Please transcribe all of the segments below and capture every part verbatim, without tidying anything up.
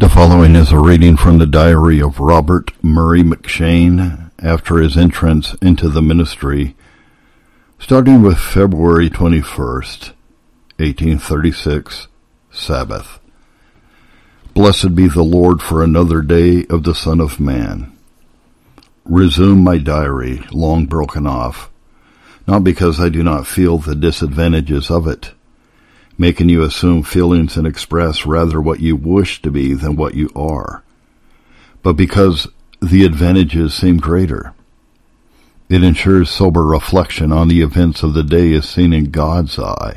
The following is a reading from the diary of Robert Murray McShane after his entrance into the ministry, starting with February twenty-first, eighteen thirty-six, Sabbath. Blessed be the Lord for another day of the Son of Man. Resume my diary, long broken off, not because I do not feel the disadvantages of it, making you assume feelings and express rather what you wish to be than what you are, but because the advantages seem greater. It ensures sober reflection on the events of the day as seen in God's eye.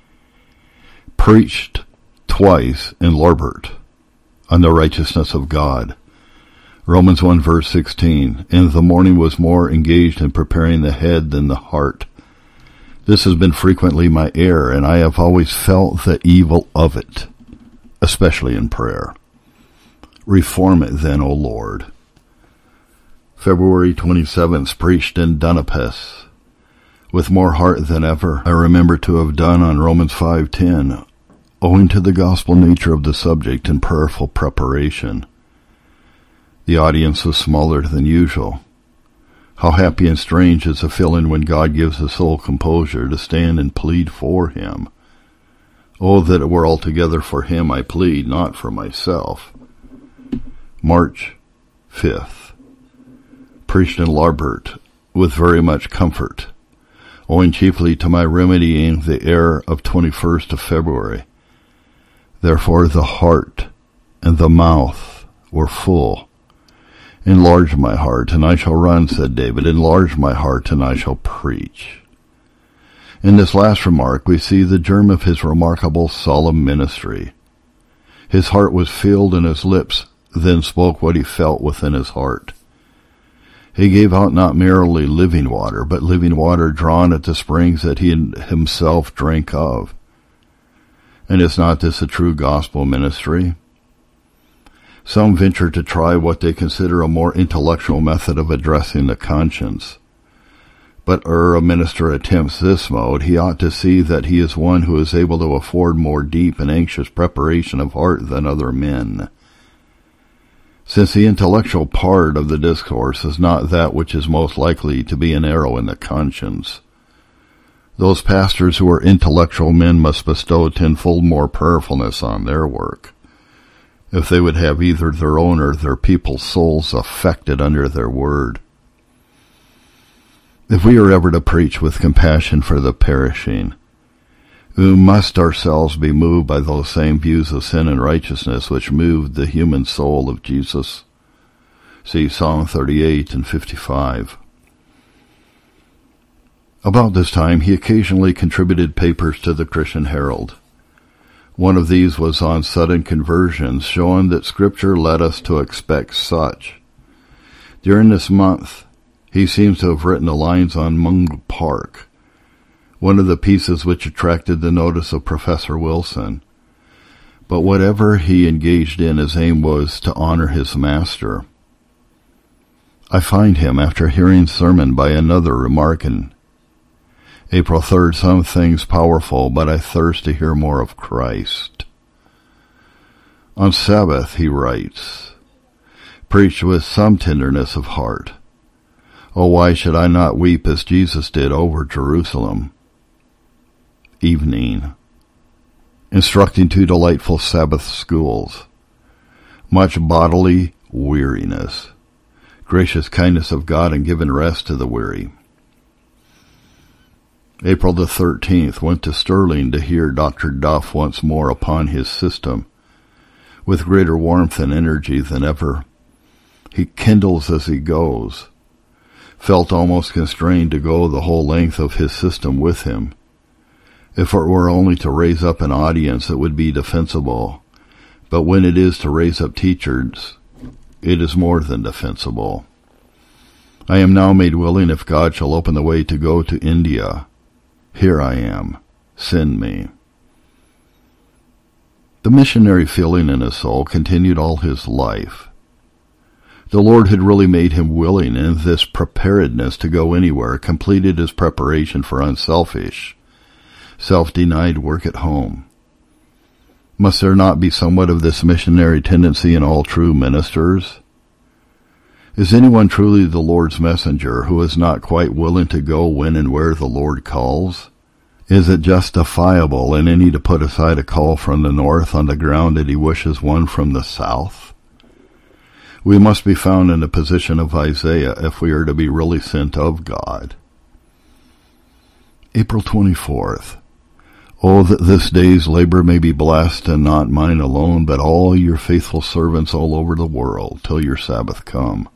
Preached twice in Larbert on the righteousness of God. Romans one verse sixteen, and the morning was more engaged in preparing the head than the heart. This has been frequently my error, and I have always felt the evil of it, especially in prayer. Reform it then, O Lord. February twenty-seventh, preached in Dunapes. With more heart than ever, I remember to have done on Romans five ten, owing to the gospel nature of the subject and prayerful preparation. The audience was smaller than usual. How happy and strange is the feeling when God gives the soul composure to stand and plead for him. Oh, that it were altogether for him I plead, not for myself. March fifth. Preached in Larbert with very much comfort, owing chiefly to my remedying the error of twenty-first of February. Therefore the heart and the mouth were full. Enlarge my heart, and I shall run, said David. Enlarge my heart, and I shall preach. In this last remark, we see the germ of his remarkable solemn ministry. His heart was filled, and his lips then spoke what he felt within his heart. He gave out not merely living water, but living water drawn at the springs that he himself drank of. And is not this a true gospel ministry? Some venture to try what they consider a more intellectual method of addressing the conscience. But ere a minister attempts this mode, he ought to see that he is one who is able to afford more deep and anxious preparation of heart than other men. Since the intellectual part of the discourse is not that which is most likely to be an arrow in the conscience, those pastors who are intellectual men must bestow tenfold more prayerfulness on their work, if they would have either their own or their people's souls affected under their word. If we are ever to preach with compassion for the perishing, we must ourselves be moved by those same views of sin and righteousness which moved the human soul of Jesus. See Psalm thirty-eight and fifty-five. About this time, he occasionally contributed papers to the Christian Herald. One of these was on sudden conversions, showing that Scripture led us to expect such. During this month, he seems to have written the lines on Mungo Park, one of the pieces which attracted the notice of Professor Wilson. But whatever he engaged in, his aim was to honor his master. I find him, after hearing sermon by another, remarking, April third, some things powerful, but I thirst to hear more of Christ. On Sabbath, he writes, preached with some tenderness of heart. Oh, why should I not weep as Jesus did over Jerusalem? Evening. Instructing two delightful Sabbath schools. Much bodily weariness. Gracious kindness of God and given rest to the weary. April the thirteenth, went to Stirling to hear Doctor Duff once more upon his system, with greater warmth and energy than ever. He kindles as he goes. Felt almost constrained to go the whole length of his system with him. If it were only to raise up an audience, it would be defensible. But when it is to raise up teachers, it is more than defensible. I am now made willing, if God shall open the way, to go to India. Here I am. Send me. The missionary feeling in his soul continued all his life. The Lord had really made him willing, and this preparedness to go anywhere completed his preparation for unselfish, self-denied work at home. Must there not be somewhat of this missionary tendency in all true ministers? Is anyone truly the Lord's messenger who is not quite willing to go when and where the Lord calls? Is it justifiable in any to put aside a call from the north on the ground that he wishes one from the south? We must be found in the position of Isaiah if we are to be really sent of God. April twenty-fourth. Oh, that this day's labor may be blessed, and not mine alone, but all your faithful servants all over the world, till your Sabbath come.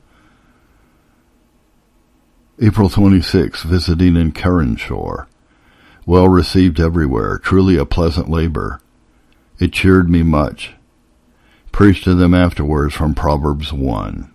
April twenty-sixth. Visiting in Carinshore. Well received everywhere, truly a pleasant labor. It cheered me much. Preached to them afterwards from Proverbs one.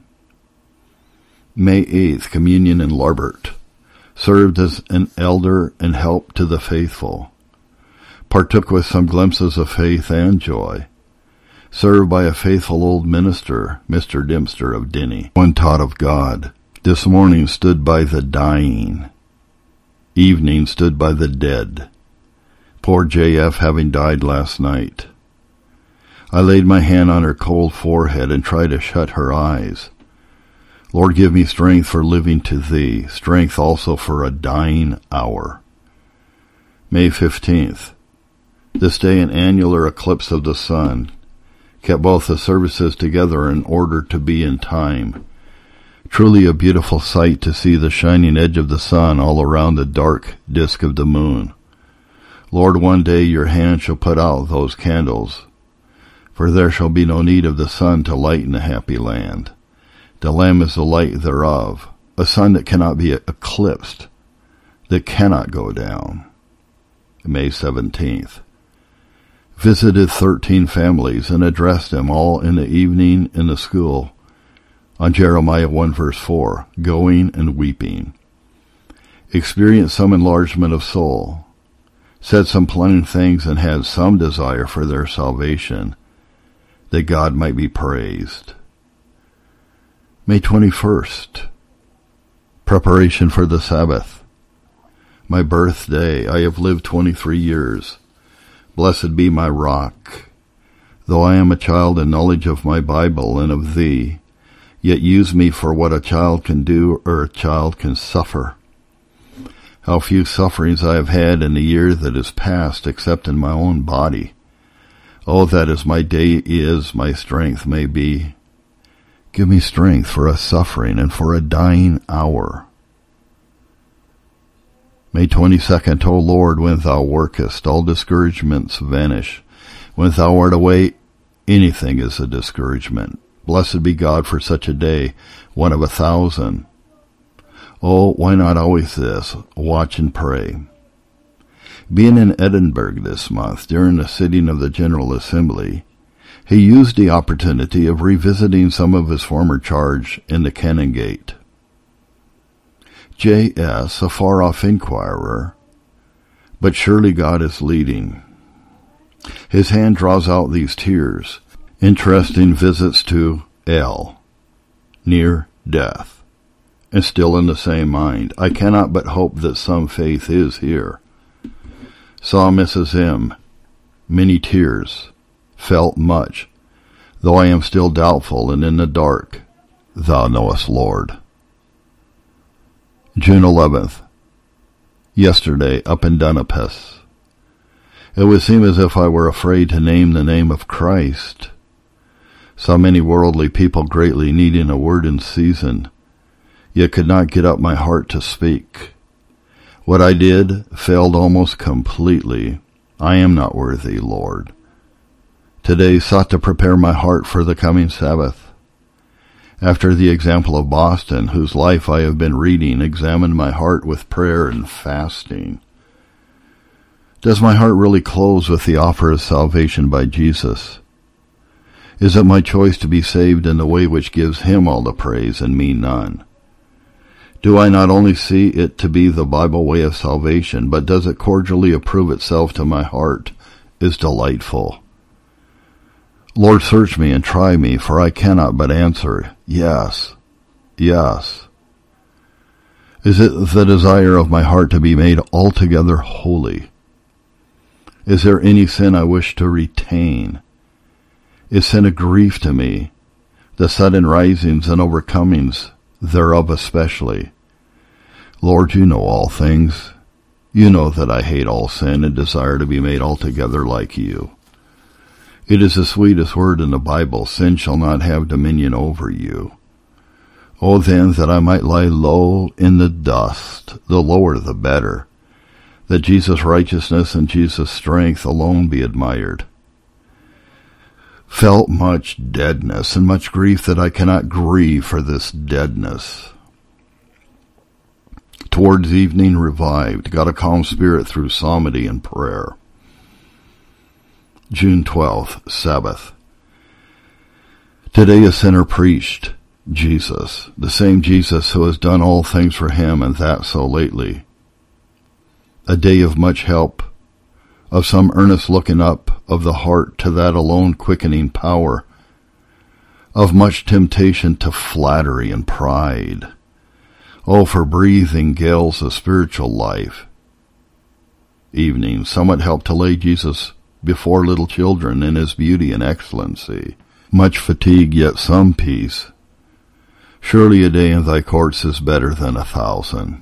May eighth. Communion in Larbert. Served as an elder and helped to the faithful. Partook with some glimpses of faith and joy. Served by a faithful old minister, Mister Dempster of Denny, one taught of God. This morning stood by the dying. Evening stood by the dead. Poor J F having died last night. I laid my hand on her cold forehead and tried to shut her eyes. Lord, give me strength for living to thee, strength also for a dying hour. May fifteenth. This day an annular eclipse of the sun kept both the services together in order to be in time. Truly a beautiful sight to see the shining edge of the sun all around the dark disk of the moon. Lord, one day your hand shall put out those candles, for there shall be no need of the sun to lighten the happy land. The Lamb is the light thereof, a sun that cannot be eclipsed, that cannot go down. May seventeenth. Visited thirteen families and addressed them all in the evening in the school on Jeremiah one verse four, going and weeping. Experienced some enlargement of soul, said some plain things, and had some desire for their salvation, that God might be praised. May twenty-first. Preparation for the Sabbath. My birthday. I have lived twenty-three years. Blessed be my rock. Though I am a child in knowledge of my Bible and of thee, yet use me for what a child can do or a child can suffer. How few sufferings I have had in the year that is past, except in my own body. Oh, that as my day is, my strength may be. Give me strength for a suffering and for a dying hour. May twenty-second, O Lord, when thou workest, all discouragements vanish. When thou art away, anything is a discouragement. Blessed be God for such a day, one of a thousand. Oh, why not always this? Watch and pray. Being in Edinburgh this month, during the sitting of the General Assembly, he used the opportunity of revisiting some of his former charge in the Canongate. J S, a far-off inquirer, but surely God is leading. His hand draws out these tears. Interesting visits to L, near death, and still in the same mind. I cannot but hope that some faith is here. Saw Missus M, many tears, felt much, though I am still doubtful and in the dark. Thou knowest, Lord. June eleventh. Yesterday, up in Dunapus. It would seem as if I were afraid to name the name of Christ. Saw many worldly people greatly needing a word in season, yet could not get up my heart to speak. What I did failed almost completely. I am not worthy, Lord. Today sought to prepare my heart for the coming Sabbath. After the example of Boston, whose life I have been reading, examined my heart with prayer and fasting. Does my heart really close with the offer of salvation by Jesus? Is it my choice to be saved in the way which gives him all the praise and me none? Do I not only see it to be the Bible way of salvation, but does it cordially approve itself to my heart is delightful? Lord, search me and try me, for I cannot but answer, yes, yes. Is it the desire of my heart to be made altogether holy? Is there any sin I wish to retain? Is sin a grief to me, the sudden risings and overcomings thereof especially? Lord, you know all things. You know that I hate all sin and desire to be made altogether like you. It is the sweetest word in the Bible, sin shall not have dominion over you. Oh, then, that I might lie low in the dust, the lower the better, that Jesus' righteousness and Jesus' strength alone be admired. Felt much deadness and much grief that I cannot grieve for this deadness. Towards evening revived, got a calm spirit through psalmody and prayer. June twelfth, Sabbath. Today a sinner preached Jesus, the same Jesus who has done all things for him, and that so lately. A day of much help, of some earnest looking up of the heart to that alone quickening power, of much temptation to flattery and pride. Oh, for breathing gales of spiritual life. Evening, somewhat helped to lay Jesus before little children in his beauty and excellency. Much fatigue, yet some peace. Surely a day in thy courts is better than a thousand.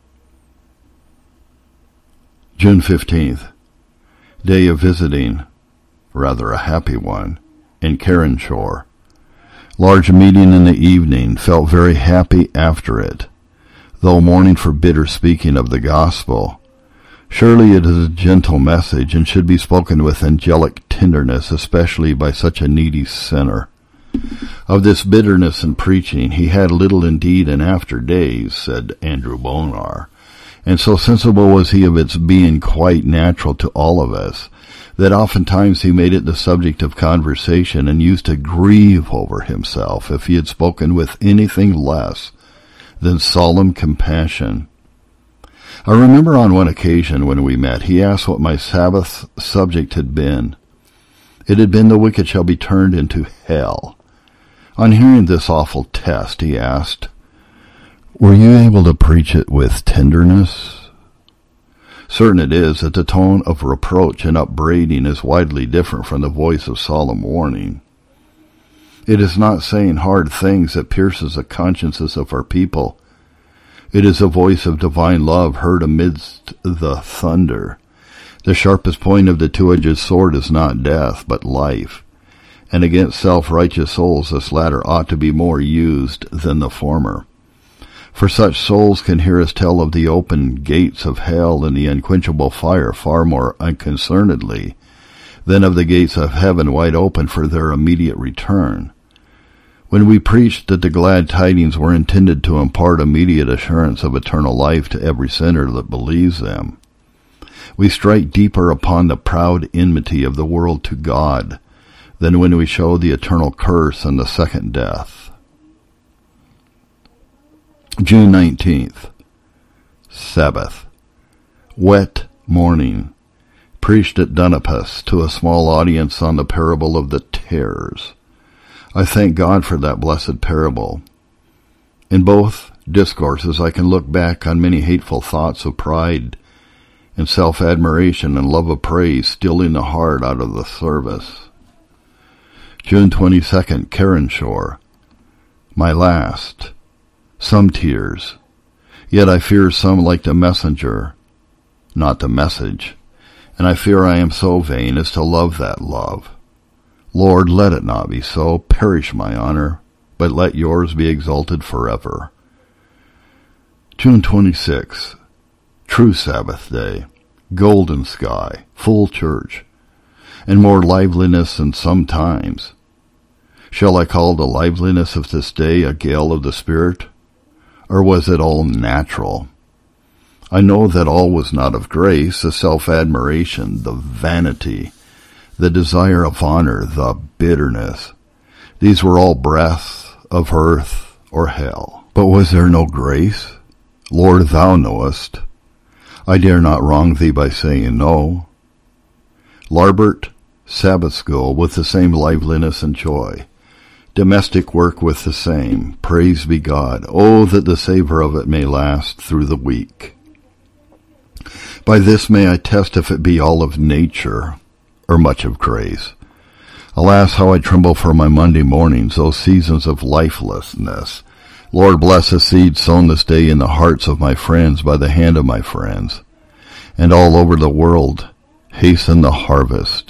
June fifteenth, day of visiting, rather a happy one, in Carenshore. Large meeting in the evening, felt very happy after it, though mourning for bitter speaking of the gospel. Surely it is a gentle message, and should be spoken with angelic tenderness, especially by such a needy sinner. Of this bitterness in preaching he had little indeed in after days, said Andrew Bonar, and so sensible was he of its being quite natural to all of us, that oftentimes he made it the subject of conversation, and used to grieve over himself if he had spoken with anything less than solemn compassion. I remember on one occasion when we met, he asked what my Sabbath subject had been. It had been the wicked shall be turned into hell. On hearing this awful test, he asked, were you able to preach it with tenderness? Certain it is that the tone of reproach and upbraiding is widely different from the voice of solemn warning. It is not saying hard things that pierces the consciences of our people. It is a voice of divine love heard amidst the thunder. The sharpest point of the two-edged sword is not death, but life. And against self-righteous souls this latter ought to be more used than the former. For such souls can hear us tell of the open gates of hell and the unquenchable fire far more unconcernedly than of the gates of heaven wide open for their immediate return. When we preached that the glad tidings were intended to impart immediate assurance of eternal life to every sinner that believes them, we strike deeper upon the proud enmity of the world to God than when we show the eternal curse and the second death. June nineteenth, Sabbath. Wet morning. Preached at Dunapus to a small audience on the parable of the tares. I thank God for that blessed parable. In both discourses I can look back on many hateful thoughts of pride and self-admiration and love of praise stealing the heart out of the service. June twenty-second, Carenshore. My last. Some tears. Yet I fear some like the messenger, not the message, and I fear I am so vain as to love that love. Lord, let it not be so. Perish my honor, but let yours be exalted forever. June twenty-sixth, true Sabbath day, golden sky, full church, and more liveliness than some times. Shall I call the liveliness of this day a gale of the Spirit, or was it all natural? I know that all was not of grace, the self-admiration, the vanity, the desire of honor, the bitterness. These were all breaths of earth or hell. But was there no grace? Lord, thou knowest. I dare not wrong thee by saying no. Larbert, Sabbath school with the same liveliness and joy. Domestic work with the same. Praise be God. Oh, that the savor of it may last through the week. By this may I test if it be all of nature, or much of grace. Alas, how I tremble for my Monday mornings, those seasons of lifelessness. Lord, bless the seed sown this day in the hearts of my friends by the hand of my friends, and all over the world hasten the harvest.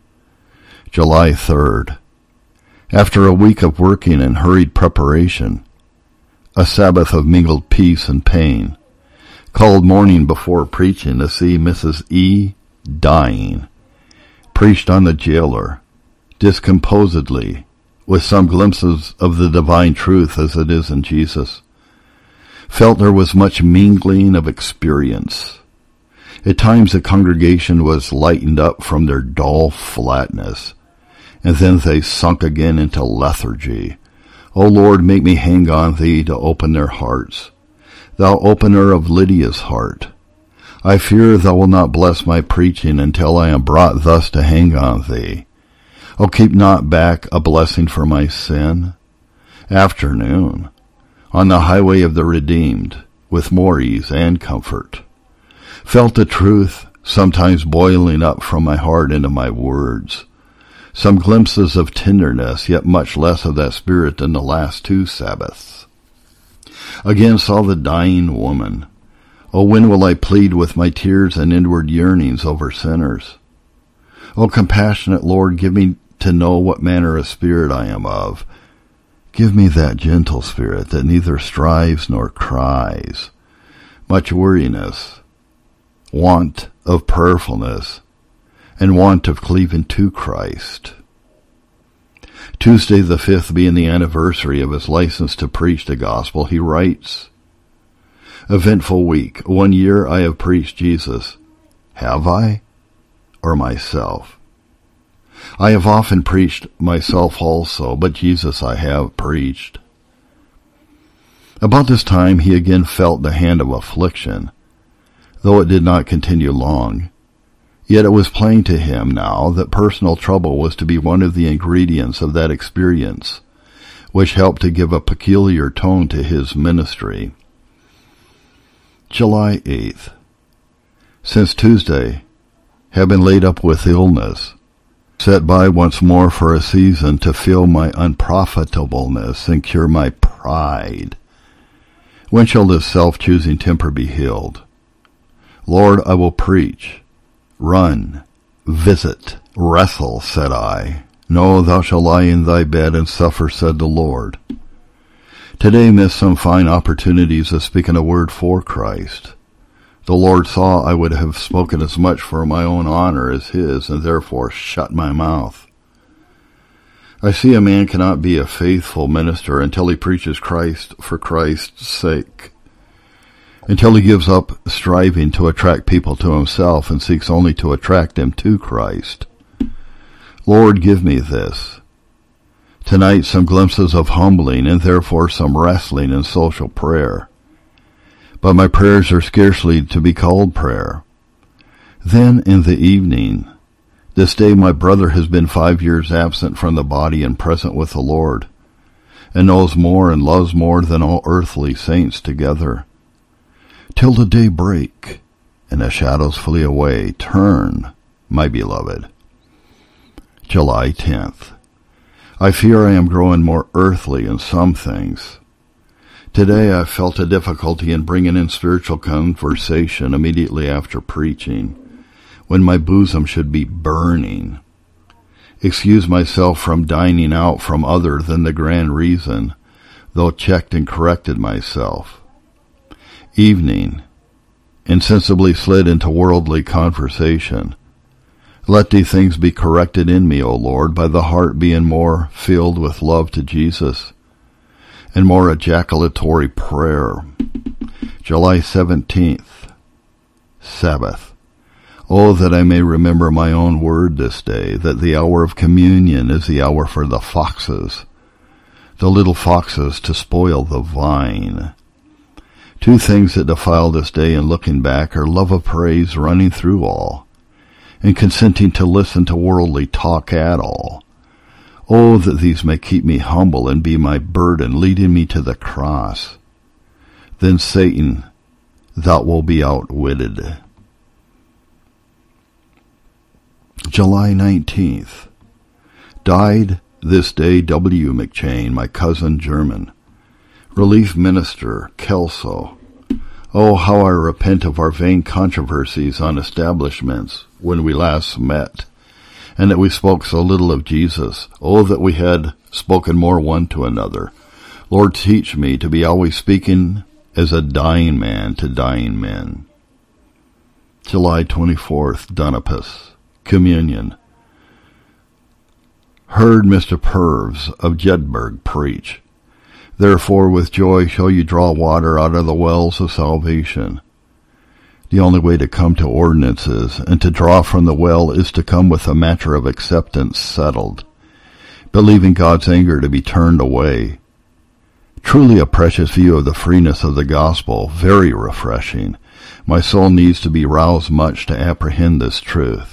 July third. After a week of working and hurried preparation, a Sabbath of mingled peace and pain, called morning before preaching to see Missus E. dying, preached on the jailer, discomposedly, with some glimpses of the divine truth as it is in Jesus. Felt there was much mingling of experience. At times the congregation was lightened up from their dull flatness, and then they sunk again into lethargy. O Lord, make me hang on thee to open their hearts, thou opener of Lydia's heart. I fear thou wilt not bless my preaching until I am brought thus to hang on thee. O keep not back a blessing for my sin. Afternoon, on the highway of the redeemed, with more ease and comfort. Felt the truth sometimes boiling up from my heart into my words. Some glimpses of tenderness, yet much less of that spirit than the last two Sabbaths. Again saw the dying woman. O when will I plead with my tears and inward yearnings over sinners? O compassionate Lord, give me to know what manner of spirit I am of. Give me that gentle spirit that neither strives nor cries. Much weariness, want of prayerfulness, and want of cleaving to Christ. Tuesday the fifth being the anniversary of his license to preach the gospel, he writes, Eventful week. One year I have preached Jesus. Have I? Or myself? I have often preached myself also, but Jesus I have preached. About this time he again felt the hand of affliction, though it did not continue long. Yet it was plain to him now that personal trouble was to be one of the ingredients of that experience, which helped to give a peculiar tone to his ministry. July eighth. Since Tuesday, have been laid up with illness, set by once more for a season to feel my unprofitableness and cure my pride. When shall this self-choosing temper be healed? Lord, I will preach, run, visit, wrestle, said I. No, thou shalt lie in thy bed and suffer, said the Lord. Today missed some fine opportunities of speaking a word for Christ. The Lord saw I would have spoken as much for my own honor as his, and therefore shut my mouth. I see a man cannot be a faithful minister until he preaches Christ for Christ's sake, until he gives up striving to attract people to himself and seeks only to attract them to Christ. Lord, give me this. Tonight some glimpses of humbling and therefore some wrestling in social prayer. But my prayers are scarcely to be called prayer. Then in the evening, this day my brother has been five years absent from the body and present with the Lord, and knows more and loves more than all earthly saints together. Till the day break, and the shadows flee away, turn, my beloved. July tenth. I fear I am growing more earthly in some things. Today I felt a difficulty in bringing in spiritual conversation immediately after preaching, when my bosom should be burning. Excuse myself from dining out from other than the grand reason, though checked and corrected myself. Evening, insensibly slid into worldly conversation. Let these things be corrected in me, O Lord, by the heart being more filled with love to Jesus, and more ejaculatory prayer. July seventeenth, Sabbath. Oh, that I may remember my own word this day, that the hour of communion is the hour for the foxes, the little foxes to spoil the vine. Two things that defile this day in looking back are love of praise running through all, and consenting to listen to worldly talk at all. Oh, that these may keep me humble and be my burden, leading me to the cross. Then Satan, thou wilt be outwitted. July nineteenth. Died this day W. McChain, my cousin German. Relief Minister, Kelso. Oh, how I repent of our vain controversies on establishments when we last met, and that we spoke so little of Jesus. Oh, that we had spoken more one to another. Lord, teach me to be always speaking as a dying man to dying men. July twenty-fourth, Dunopus, Communion. Heard Mister Purves of Jedburgh preach. Therefore with joy shall you draw water out of the wells of salvation. The only way to come to ordinances and to draw from the well is to come with a matter of acceptance settled, believing God's anger to be turned away. Truly a precious view of the freeness of the gospel, very refreshing. My soul needs to be roused much to apprehend this truth.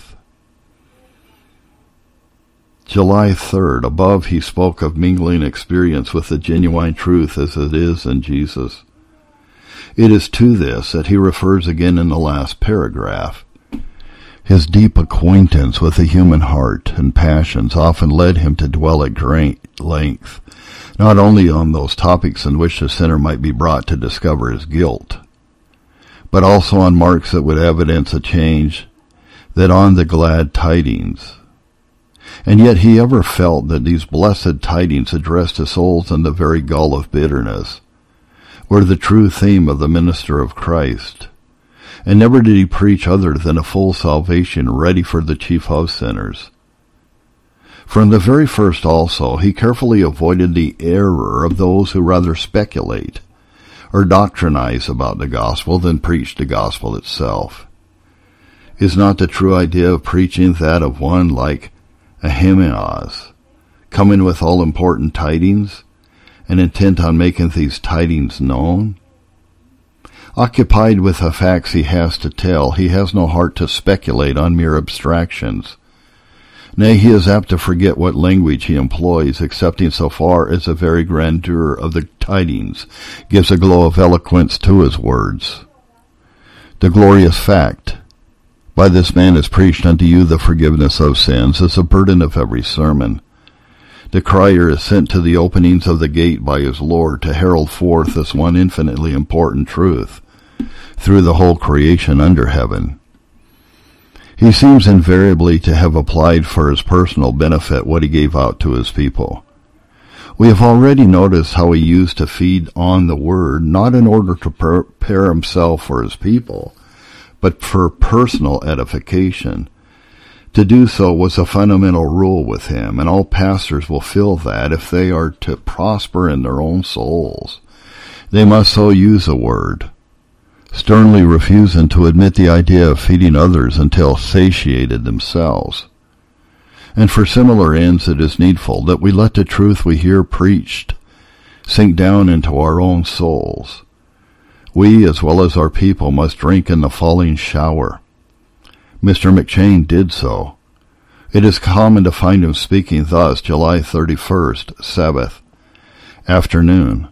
July third, above he spoke of mingling experience with the genuine truth as it is in Jesus. It is to this that he refers again in the last paragraph. His deep acquaintance with the human heart and passions often led him to dwell at great length, not only on those topics in which the sinner might be brought to discover his guilt, but also on marks that would evidence a change, that on the glad tidings. And yet he ever felt that these blessed tidings addressed to souls in the very gall of bitterness were the true theme of the minister of Christ, and never did he preach other than a full salvation ready for the chief of sinners. From the very first also, he carefully avoided the error of those who rather speculate or doctrinize about the gospel than preach the gospel itself. Is not the true idea of preaching that of one like Ahimaaz, coming with all important tidings, and intent on making these tidings known? Occupied with the facts he has to tell, he has no heart to speculate on mere abstractions. Nay, he is apt to forget what language he employs, excepting so far as the very grandeur of the tidings gives a glow of eloquence to his words. The glorious fact, by this man is preached unto you the forgiveness of sins, is the burden of every sermon. The crier is sent to the openings of the gate by his Lord to herald forth this one infinitely important truth through the whole creation under heaven. He seems invariably to have applied for his personal benefit what he gave out to his people. We have already noticed how he used to feed on the word, not in order to prepare himself for his people, but for personal edification. To do so was a fundamental rule with him, and all pastors will feel that if they are to prosper in their own souls, they must so use a word, sternly refusing to admit the idea of feeding others until satiated themselves. And for similar ends it is needful that we let the truth we hear preached sink down into our own souls. We, as well as our people, must drink in the falling shower. Mister McChain did so. It is common to find him speaking thus, July thirty-first, Sabbath, afternoon.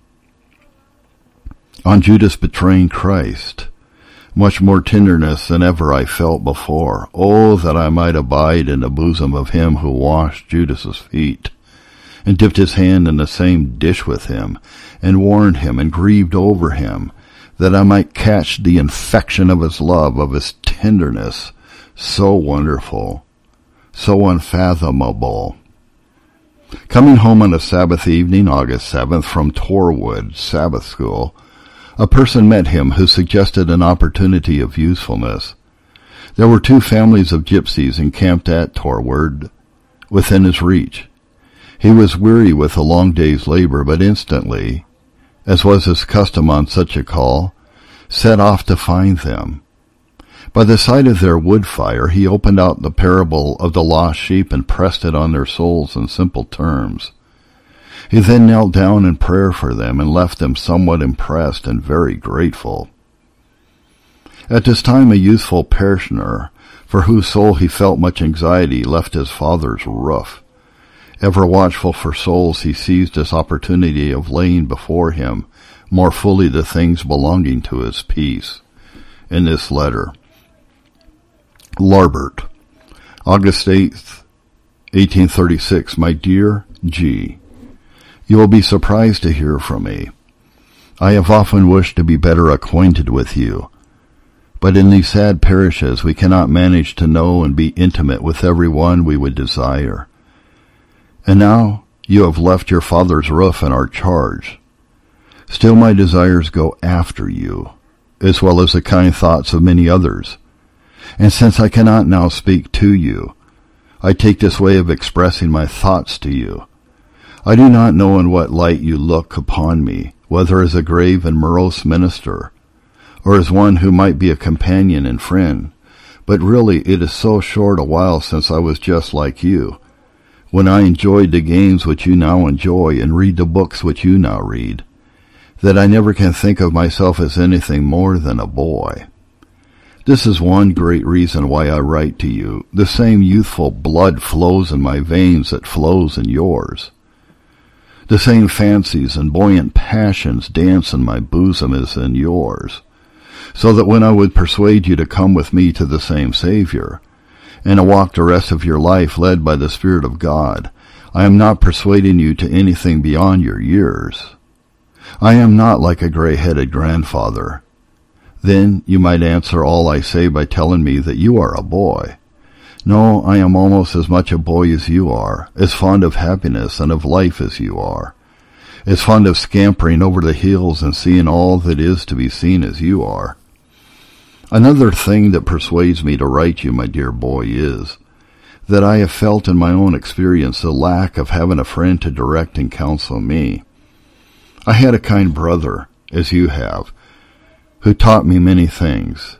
On Judas betraying Christ, much more tenderness than ever I felt before. Oh, that I might abide in the bosom of him who washed Judas's feet, and dipped his hand in the same dish with him, and warned him, and grieved over him, that I might catch the infection of his love, of his tenderness, so wonderful, so unfathomable. Coming home on a Sabbath evening, August seventh, from Torwood Sabbath School, a person met him who suggested an opportunity of usefulness. There were two families of gypsies encamped at Torwood, within his reach. He was weary with a long day's labor, but instantly, as was his custom on such a call, set off to find them. By the sight of their wood fire, he opened out the parable of the lost sheep and pressed it on their souls in simple terms. He then knelt down in prayer for them and left them somewhat impressed and very grateful. At this time, a youthful parishioner, for whose soul he felt much anxiety, left his father's roof. Ever watchful for souls, he seized this opportunity of laying before him more fully the things belonging to his peace. In this letter, Larbert, August eighth, eighteen thirty-six. My dear G., you will be surprised to hear from me. I have often wished to be better acquainted with you, but in these sad parishes we cannot manage to know and be intimate with every one we would desire. And now you have left your father's roof in our charge. Still my desires go after you, as well as the kind thoughts of many others. And since I cannot now speak to you, I take this way of expressing my thoughts to you. I do not know in what light you look upon me, whether as a grave and morose minister, or as one who might be a companion and friend, but really it is so short a while since I was just like you, when I enjoyed the games which you now enjoy and read the books which you now read, that I never can think of myself as anything more than a boy. This is one great reason why I write to you. The same youthful blood flows in my veins that flows in yours. The same fancies and buoyant passions dance in my bosom as in yours, so that when I would persuade you to come with me to the same Savior, and to walk the rest of your life led by the Spirit of God, I am not persuading you to anything beyond your years. I am not like a gray-headed grandfather. Then you might answer all I say by telling me that you are a boy. No, I am almost as much a boy as you are, as fond of happiness and of life as you are, as fond of scampering over the hills and seeing all that is to be seen as you are. Another thing that persuades me to write you, my dear boy, is that I have felt in my own experience the lack of having a friend to direct and counsel me. I had a kind brother, as you have, who taught me many things.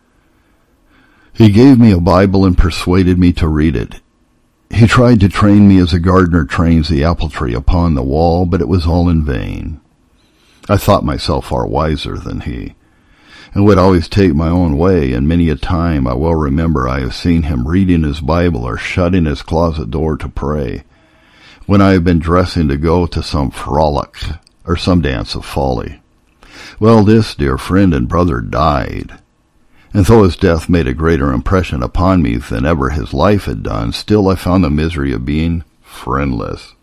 He gave me a Bible and persuaded me to read it. He tried to train me as a gardener trains the apple tree upon the wall, but it was all in vain. I thought myself far wiser than he, and would always take my own way, and many a time I well remember I have seen him reading his Bible or shutting his closet door to pray, when I have been dressing to go to some frolic or some dance of folly. Well, this dear friend and brother died, and though his death made a greater impression upon me than ever his life had done, still I found the misery of being friendless.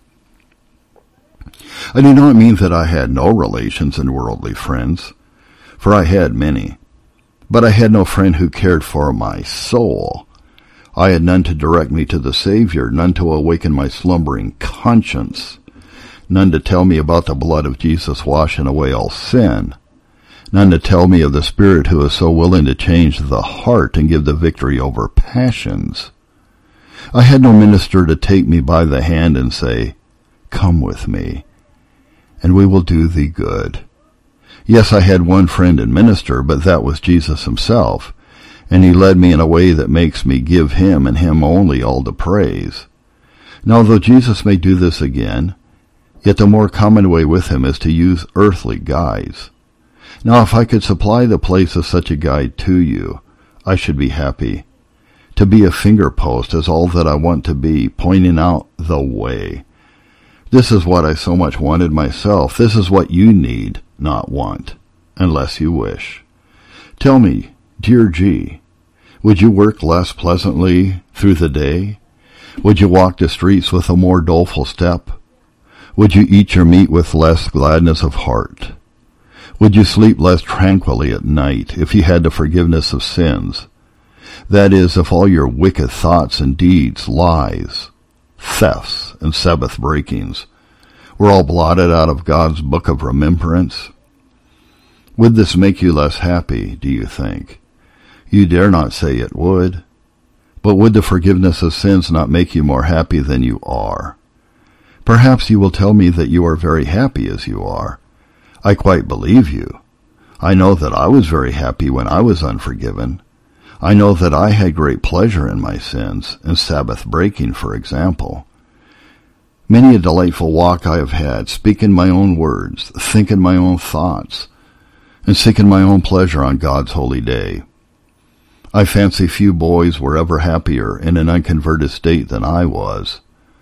I do not mean that I had no relations and worldly friends, for I had many, but I had no friend who cared for my soul. I had none to direct me to the Savior, none to awaken my slumbering conscience, none to tell me about the blood of Jesus washing away all sin, none to tell me of the Spirit who is so willing to change the heart and give the victory over passions. I had no minister to take me by the hand and say, "Come with me, and we will do thee good." Yes, I had one friend and minister, but that was Jesus himself, and he led me in a way that makes me give him and him only all the praise. Now, though Jesus may do this again, yet the more common way with him is to use earthly guides. Now, if I could supply the place of such a guide to you, I should be happy. To be a finger post is all that I want to be, pointing out the way. This is what I so much wanted myself. This is what you need, not want, unless you wish. Tell me, dear G., would you work less pleasantly through the day? Would you walk the streets with a more doleful step? Would you eat your meat with less gladness of heart? Would you sleep less tranquilly at night if you had the forgiveness of sins? That is, if all your wicked thoughts and deeds, lies, thefts, and Sabbath breakings were all blotted out of God's book of remembrance? Would this make you less happy, do you think? You dare not say it would. But would the forgiveness of sins not make you more happy than you are? Perhaps you will tell me that you are very happy as you are. I quite believe you. I know that I was very happy when I was unforgiven. I know that I had great pleasure in my sins, in Sabbath breaking, for example. Many a delightful walk I have had, speaking my own words, thinking my own thoughts, and seeking my own pleasure on God's holy day. I fancy few boys were ever happier in an unconverted state than I was.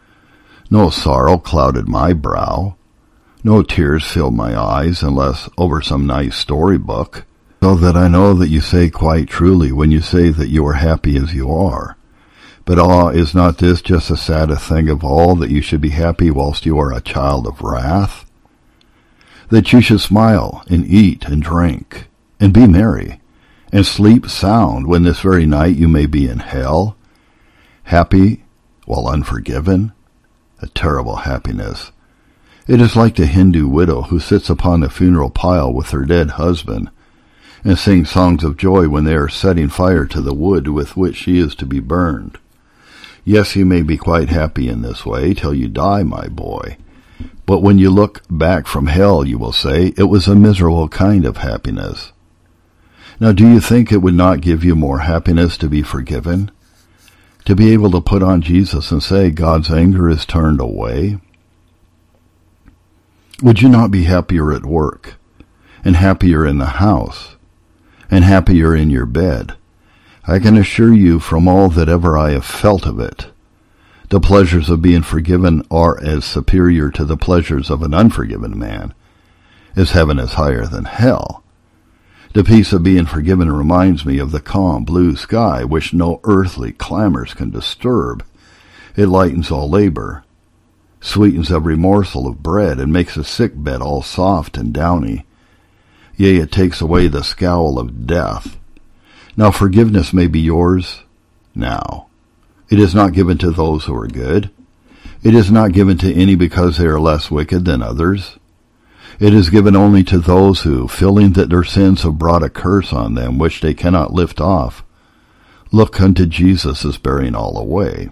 No sorrow clouded my brow. No tears filled my eyes, unless over some nice storybook, so that I know that you say quite truly when you say that you are happy as you are. But ah, is not this just the saddest thing of all, that you should be happy whilst you are a child of wrath? That you should smile and eat and drink and be merry and sleep sound when this very night you may be in hell, happy while unforgiven? A terrible happiness. It is like the Hindu widow who sits upon the funeral pile with her dead husband and sings songs of joy when they are setting fire to the wood with which she is to be burned. Yes, you may be quite happy in this way till you die, my boy. But when you look back from hell, you will say, it was a miserable kind of happiness. Now, do you think it would not give you more happiness to be forgiven? To be able to put on Jesus and say, God's anger is turned away? Would you not be happier at work, and happier in the house, and happier in your bed? I can assure you from all that ever I have felt of it, the pleasures of being forgiven are as superior to the pleasures of an unforgiven man, as heaven is higher than hell. The peace of being forgiven reminds me of the calm blue sky which no earthly clamors can disturb. It lightens all labor, sweetens every morsel of bread, and makes a sick bed all soft and downy. Yea, it takes away the scowl of death. Now forgiveness may be yours now. It is not given to those who are good. It is not given to any because they are less wicked than others. It is given only to those who, feeling that their sins have brought a curse on them which they cannot lift off, look unto Jesus as bearing all away.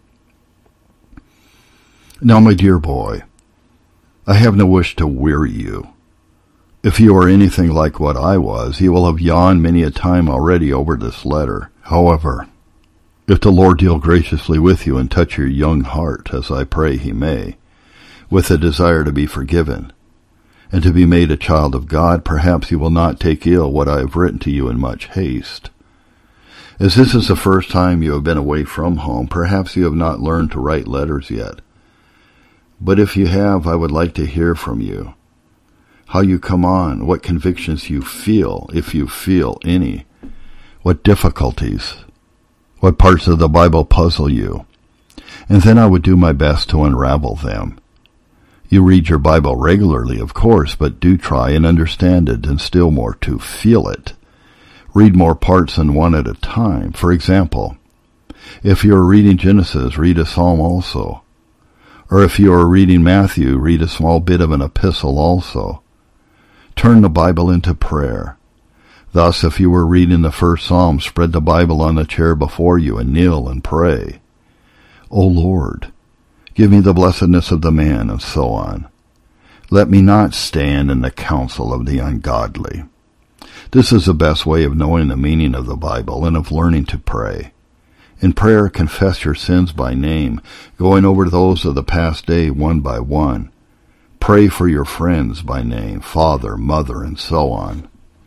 Now, my dear boy, I have no wish to weary you. If you are anything like what I was, you will have yawned many a time already over this letter. However, if the Lord deal graciously with you and touch your young heart, as I pray he may, with a desire to be forgiven, and to be made a child of God, perhaps you will not take ill what I have written to you in much haste. As this is the first time you have been away from home, perhaps you have not learned to write letters yet. But if you have, I would like to hear from you. How you come on, what convictions you feel, if you feel any, what difficulties, what parts of the Bible puzzle you, and then I would do my best to unravel them. You read your Bible regularly, of course, but do try and understand it, and still more to feel it. Read more parts than one at a time. For example, if you are reading Genesis, read a psalm also. Or if you are reading Matthew, read a small bit of an epistle also. Turn the Bible into prayer. Thus, if you were reading the first psalm, spread the Bible on the chair before you and kneel and pray. O Lord, give me the blessedness of the man, and so on. Let me not stand in the counsel of the ungodly. This is the best way of knowing the meaning of the Bible and of learning to pray. In prayer, confess your sins by name, going over those of the past day one by one. Pray for your friends by name, father, mother, and so on.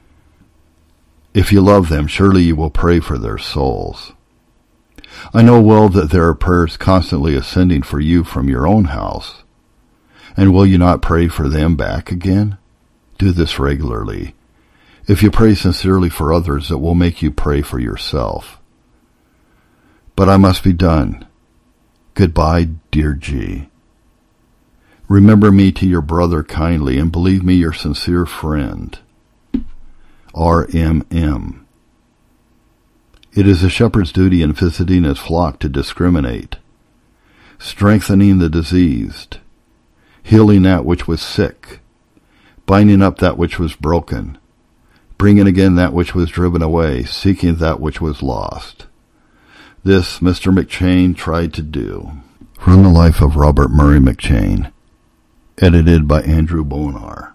If you love them, surely you will pray for their souls. I know well that there are prayers constantly ascending for you from your own house. And will you not pray for them back again? Do this regularly. If you pray sincerely for others, it will make you pray for yourself. But I must be done. Goodbye, dear G. Remember me to your brother kindly, and believe me your sincere friend, R M M It is a shepherd's duty in visiting his flock to discriminate, strengthening the diseased, healing that which was sick, binding up that which was broken, bringing again that which was driven away, seeking that which was lost. This Mister McCheyne tried to do. From the life of Robert Murray McCheyne, edited by Andrew Bonar.